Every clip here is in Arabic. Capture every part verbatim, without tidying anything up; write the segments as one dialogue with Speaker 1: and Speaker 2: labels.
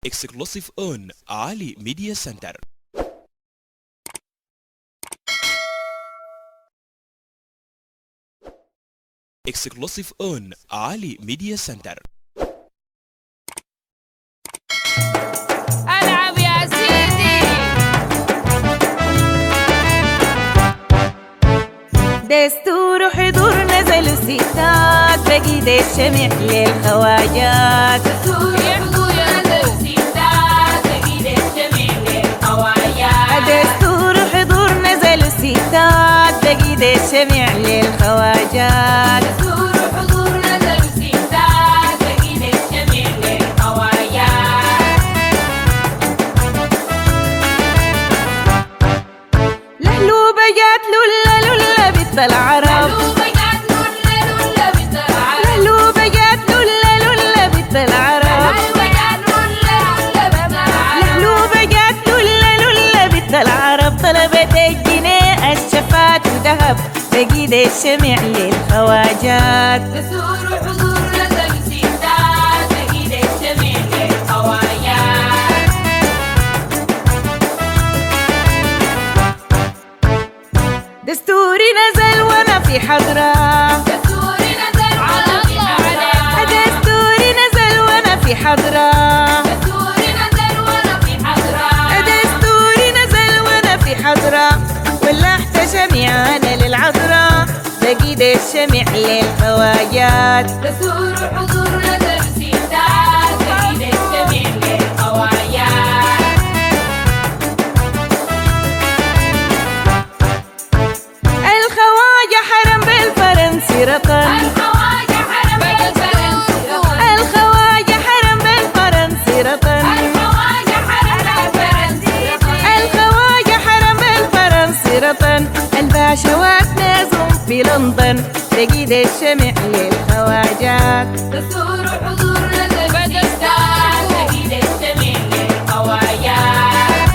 Speaker 1: Exclusive on Ali Media Center. Exclusive on Ali Media Center.
Speaker 2: العب يا سيدي.
Speaker 3: دستور حضور نزلوا ستات بقيد الشمع للخواجات.
Speaker 2: دستور حضور نزلوا ستات بقيد الشمع للخواجات.
Speaker 3: دستور حضور نزلوا ستات بقيد الشمع للخواجات.
Speaker 2: دستور حضور نزلوا ستات بقيد الشمع للخواجات.
Speaker 3: لهلوبة جات لولا لولا بنت العرب.
Speaker 2: لهلوبة جات لولا لولا بنت العرب.
Speaker 3: لهلوبة جات لولا لولا بنت العرب.
Speaker 2: لهلوبة جات لولا لولا بنت العرب.
Speaker 3: لهلوبة جات لولا لولا بنت العرب. طلبت الجنيه الشفات وذهب بقيد الشمع للخواجات.
Speaker 2: دستور حضور نزلوا ستات بقيد الشمع للخواجات.
Speaker 3: دستوري نزل وانا في حضره.
Speaker 2: دستوري نزل على حضرة.
Speaker 3: دستوري نزل وانا في حضره.
Speaker 2: دستوري نزل وانا في حضرة.
Speaker 3: دستوري نزل وانا في حضره. ولحت شمعانه للعذراء بقيد الشمع للخواجات.
Speaker 2: دستور حضور نزلوا ستات بقيد الشمع للخواجات.
Speaker 3: الخواجه حرم بالفرنسي رطن.
Speaker 2: الخواجة حرم بالفرنسي رطن.
Speaker 3: الخواجه حرم بالفرنسي رطن.
Speaker 2: الخواجة حرم بالفرنسي رطن.
Speaker 3: الخواجه حرم بالفرنسي رطن. الباشوات نازم في لندن بقيد الشمع للخواجات.
Speaker 2: دستور حضور نزلوا ستات بقيد الشمع للخواجات.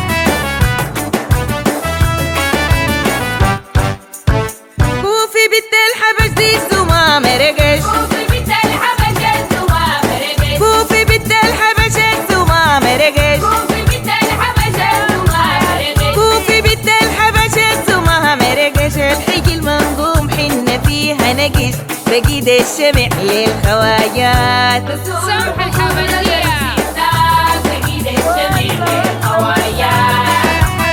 Speaker 3: كوفي بنت الحبش دي الزمام رقش.
Speaker 2: كوفي بنت الحبش الزمام رقش.
Speaker 3: كوفي بنت الحبش الزمام رقش.
Speaker 2: كوفي بنت الحبش الزمام رقش.
Speaker 3: كوفي بنت الحبش الزمام رقش. الحج المنظوم حن فيها نقش بقيد الشمع للخواجات.
Speaker 2: سمح الحبشية ستات بقيد الشمع للخواجات.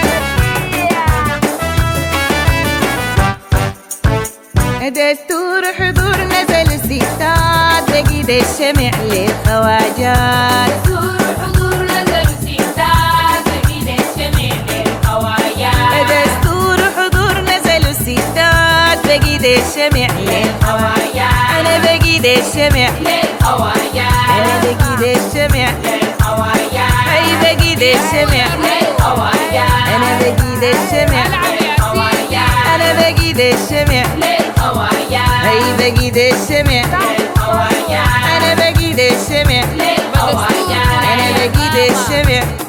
Speaker 3: دستور حضور نزل ستات بقيد الشمع للخواجات.
Speaker 2: دستور حضور نزلوا ستات بقيد الشمع للخواجات.
Speaker 3: دستور حضور نزل ستات بقيد الشمع
Speaker 2: للخواجات.
Speaker 3: أنا بقيد الشمع.
Speaker 2: للخواجات.
Speaker 3: أنا بقيد الشمع.
Speaker 2: للخواجات.
Speaker 3: أي بقيد الشمع.
Speaker 2: للخواجات.
Speaker 3: أنا بقيد الشمع.
Speaker 2: للخواجات.
Speaker 3: أنا بقيد الشمع.
Speaker 2: للخواجات.
Speaker 3: أي بقيد الشمع.
Speaker 2: للخواجات.
Speaker 3: أنا بقيد الشمع.
Speaker 2: للخواجات.
Speaker 3: أنا بقيد الشمع.